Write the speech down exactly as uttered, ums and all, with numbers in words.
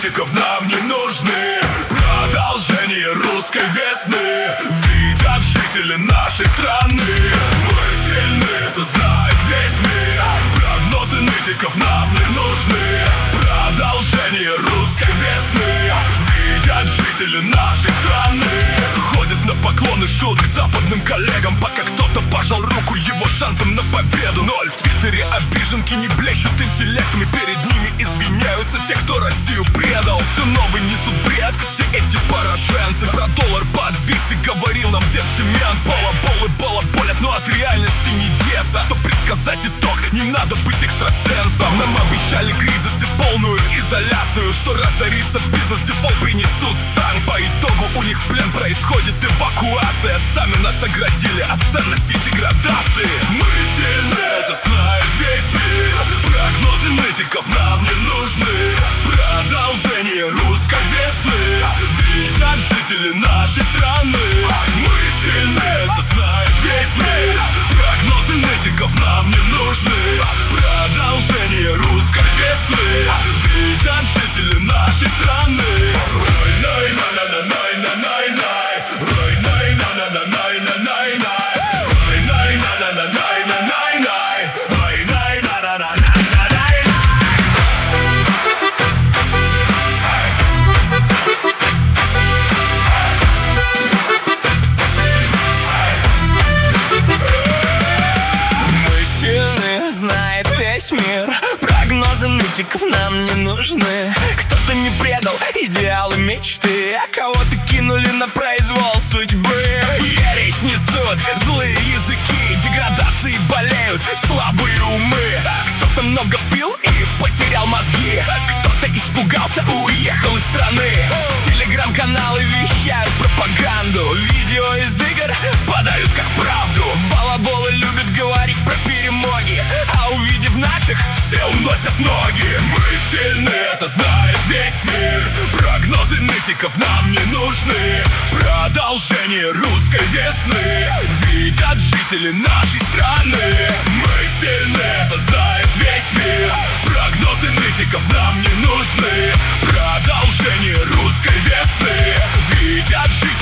нытиков нам не нужны. Продолжение русской весны видят жители нашей страны. Мы сильны, это знает весь мир. Прогнозы нытиков нам не нужны. Продолжение русской весны видят жители нашей страны. Ходят на поклоны шуток западным коллегам, пока кто-то пожал руку его шансом на победу. Ноль в твиттере обиженки не блещут интеллектом, и перед ними извиняются те, кто Россию предал. Все новый несут бред, все эти пораженцы. Про доллар по двести говорил нам дед Тимян. Балаболы балаболят, но от реальности не деться. Что предсказать итог, не надо быть экстрасенсом. Нам обещали кризис и полную изоляцию, что разорится бизнес, дефолт принесут сами. По итогу у них в плен происходит эвакуация. Сами нас оградили от ценностей деградации. Мы сильны, это знает весь мир. Прогнозы нытиков нам не нужны. Продолжение русской весны видят жители нашей страны. Мы сильны, это знает весь мир. Прогнозы нытиков нам не нужны. Продолжение русской весны видят жители нашей страны. Мир. Прогнозы нытиков нам не нужны. Кто-то не предал идеалы мечты, а кого-то кинули на произвол судьбы. Ересь несут злые языки, деградации болеют слабые умы. Кто-то много пил и потерял мозги, кто-то испугался, уехал из страны. Телеграм-каналы вещают пропаганду, видео из игр подают как правду. Балаболы любят говорить про перемоги, а увидев наших, все уносят ноги. Мы сильны, это знает весь мир. Прогнозы нытиков нам не нужны. Продолжение русской весны видят жители нашей страны. Мы сильны, это знает весь мир. Прогнозы нытиков нам не нужны. Продолжение русской весны видят жители